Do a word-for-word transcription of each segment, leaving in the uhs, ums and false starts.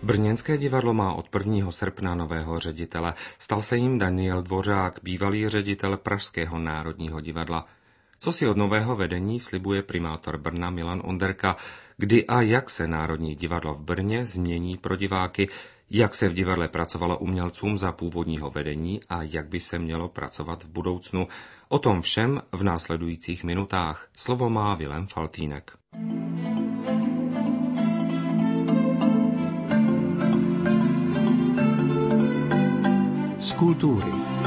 Brněnské divadlo má od prvního srpna nového ředitele. Stal se jim Daniel Dvořák, bývalý ředitel Pražského národního divadla. Co si od nového vedení slibuje primátor Brna Milan Onderka, kdy a jak se Národní divadlo v Brně změní pro diváky, jak se v divadle pracovalo umělcům za původního vedení a jak by se mělo pracovat v budoucnu. O tom všem v následujících minutách. Slovo má Vilém Faltýnek. Z kultury.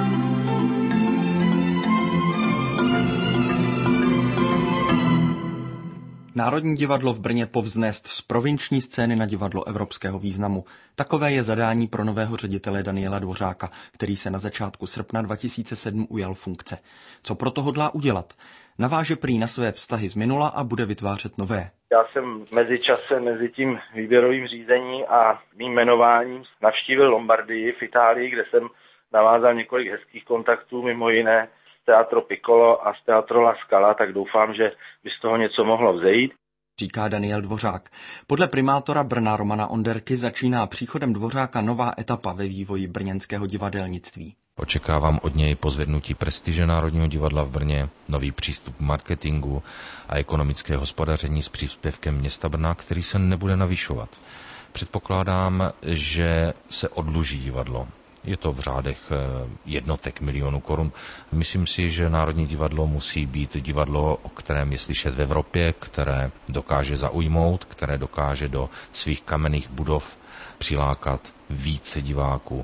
Národní divadlo v Brně povznést z provinční scény na divadlo evropského významu. Takové je zadání pro nového ředitele Daniela Dvořáka, který se na začátku srpna dva tisíce sedm ujal funkce. Co proto hodlá udělat? Naváže prý na své vztahy z minula a bude vytvářet nové. Já jsem mezi časem, mezi tím výběrovým řízení a mým jmenováním navštívil Lombardii v Itálii, kde jsem navázal několik hezkých kontaktů, mimo jiné z Teatro Piccolo a z Teatro La Scala, tak doufám, že by z toho něco mohlo vzejít. Říká Daniel Dvořák. Podle primátora Brna Romana Onderky začíná příchodem Dvořáka nová etapa ve vývoji brněnského divadelnictví. Očekávám od něj pozvednutí prestiže Národního divadla v Brně, nový přístup k marketingu a ekonomické hospodaření s příspěvkem města Brna, který se nebude navyšovat. Předpokládám, že se odluží divadlo. Je to v řádech jednotek milionů korun. Myslím si, že Národní divadlo musí být divadlo, o kterém je slyšet v Evropě, které dokáže zaujmout, které dokáže do svých kamenných budov přilákat více diváků.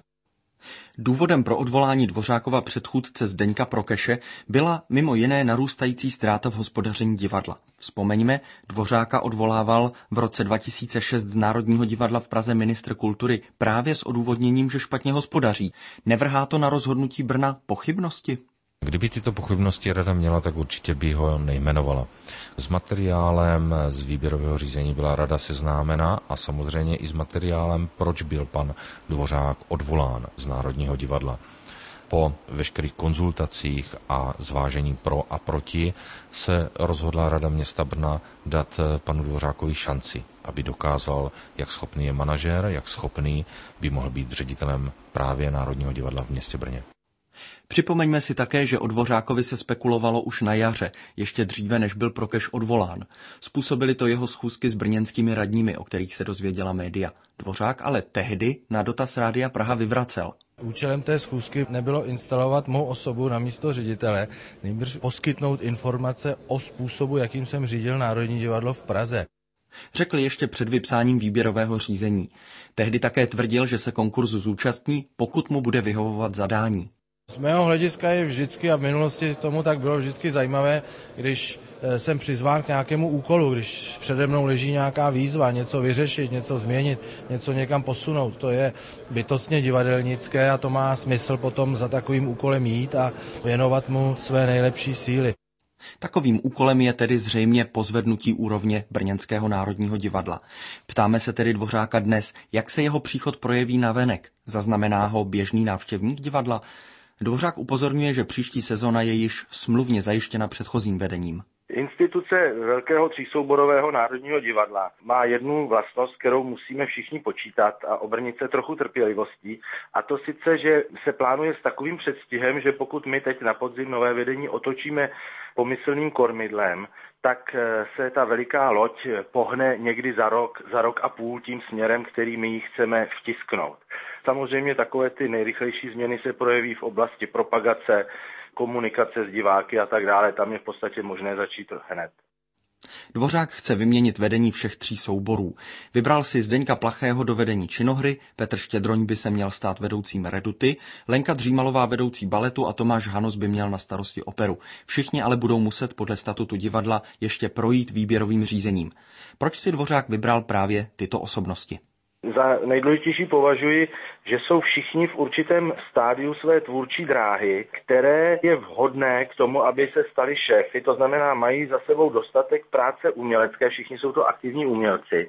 Důvodem pro odvolání Dvořákova předchůdce Zdeňka Prokeše byla mimo jiné narůstající ztráta v hospodaření divadla. Vzpomeňme, Dvořáka odvolával v roce dva tisíce šest z Národního divadla v Praze ministr kultury právě s odůvodněním, že špatně hospodaří. Nevrhá to na rozhodnutí Brna pochybnosti? Kdyby tyto pochybnosti rada měla, tak určitě by ho nejmenovala. S materiálem z výběrového řízení byla rada seznámena a samozřejmě i s materiálem, proč byl pan Dvořák odvolán z Národního divadla. Po veškerých konzultacích a zvážení pro a proti se rozhodla rada města Brna dát panu Dvořákovi šanci, aby dokázal, jak schopný je manažér, jak schopný by mohl být ředitelem právě Národního divadla v městě Brně. Připomeňme si také, že o Dvořákovi se spekulovalo už na jaře, ještě dříve, než byl Prokeš odvolán. Způsobily to jeho schůzky s brněnskými radními, o kterých se dozvěděla média. Dvořák ale tehdy na dotaz Rádia Praha vyvracel. Účelem té schůzky nebylo instalovat mou osobu na místo ředitele, nýbrž poskytnout informace o způsobu, jakým jsem řídil Národní divadlo v Praze. Řekl ještě před vypsáním výběrového řízení. Tehdy také tvrdil, že se konkurzu zúčastní, pokud mu bude vyhovovat zadání. Z mého hlediska je vždycky, a v minulosti tomu tak bylo vždycky zajímavé, když jsem přizván k nějakému úkolu, když přede mnou leží nějaká výzva, něco vyřešit, něco změnit, něco někam posunout. To je bytostně divadelnické a to má smysl potom za takovým úkolem jít a věnovat mu své nejlepší síly. Takovým úkolem je tedy zřejmě pozvednutí úrovně Brněnského národního divadla. Ptáme se tedy Dvořáka dnes, jak se jeho příchod projeví navenek. Zaznamená ho běžný návštěvník divadla? Dvořák upozorňuje, že příští sezona je již smluvně zajištěna předchozím vedením. Instituce velkého třísouborového Národního divadla má jednu vlastnost, kterou musíme všichni počítat a obrnit se trochu trpělivostí. A to sice, že se plánuje s takovým předstihem, že pokud my teď na podzim nové vedení otočíme pomyslným kormidlem, tak se ta veliká loď pohne někdy za rok, za rok a půl tím směrem, který my ji chceme vtisknout. Samozřejmě takové ty nejrychlejší změny se projeví v oblasti propagace, komunikace s diváky a tak dále. Tam je v podstatě možné začít hned. Dvořák chce vyměnit vedení všech tří souborů. Vybral si Zdeňka Plachého do vedení činohry, Petr Štědroň by se měl stát vedoucím Reduty, Lenka Dřímalová vedoucí baletu a Tomáš Hanos by měl na starosti operu. Všichni ale budou muset podle statutu divadla ještě projít výběrovým řízením. Proč si Dvořák vybral právě tyto osobnosti? Za nejdůležitější považuji, že jsou všichni v určitém stádiu své tvůrčí dráhy, které je vhodné k tomu, aby se stali šéfy. To znamená, mají za sebou dostatek práce umělecké, všichni jsou to aktivní umělci,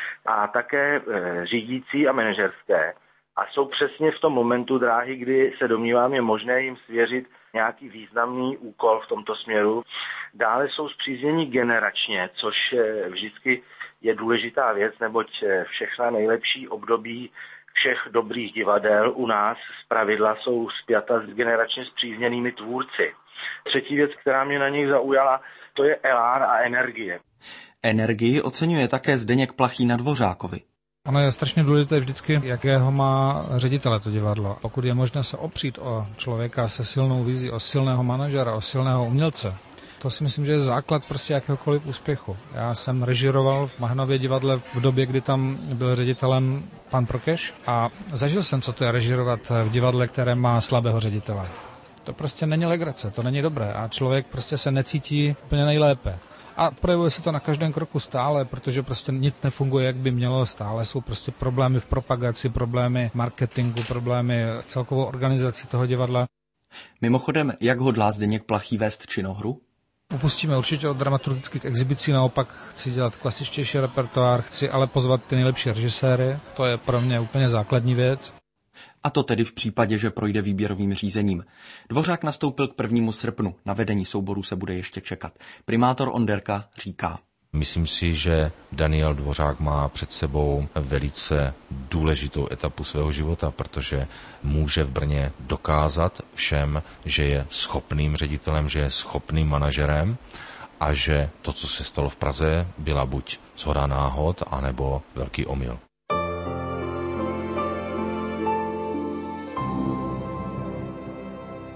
a také e, řídící a manažerské. A jsou přesně v tom momentu dráhy, kdy se domnívám, je možné jim svěřit nějaký významný úkol v tomto směru. Dále jsou spříznění generačně, což vždycky je důležitá věc, neboť všechna nejlepší období všech dobrých divadel u nás zpravidla jsou spjata s generačně spřízněnými tvůrci. Třetí věc, která mě na nich zaujala, to je elán a energie. Energii oceňuje také Zdeněk Plachý na Dvořákovi. Ono je strašně důležité vždycky, jakého má ředitele to divadlo. Pokud je možné se opřít o člověka se silnou vizí, o silného manažera, o silného umělce, to si myslím, že je základ prostě jakéhokoliv úspěchu. Já jsem režíroval v Mahanově divadle v době, kdy tam byl ředitelem pan Prokeš a zažil jsem, co to je režírovat v divadle, které má slabého ředitele. To prostě není legrace, to není dobré a člověk prostě se necítí úplně nejlépe. A projevuje se to na každém kroku stále, protože prostě nic nefunguje, jak by mělo. Stále jsou prostě problémy v propagaci, problémy marketingu, problémy s celkovou organizací toho divadla. Mimochodem, jak hodlá Zdeněk Plachý vést činohru? Upustíme určitě od dramaturgických exibicí, naopak chci dělat klasičtější repertoár, chci ale pozvat ty nejlepší režiséry, to je pro mě úplně základní věc. A to tedy v případě, že projde výběrovým řízením. Dvořák nastoupil k prvnímu srpnu, na vedení souboru se bude ještě čekat. Primátor Onderka říká. Myslím si, že Daniel Dvořák má před sebou velice důležitou etapu svého života, protože může v Brně dokázat všem, že je schopným ředitelem, že je schopným manažerem a že to, co se stalo v Praze, byla buď shoda náhod, anebo velký omyl.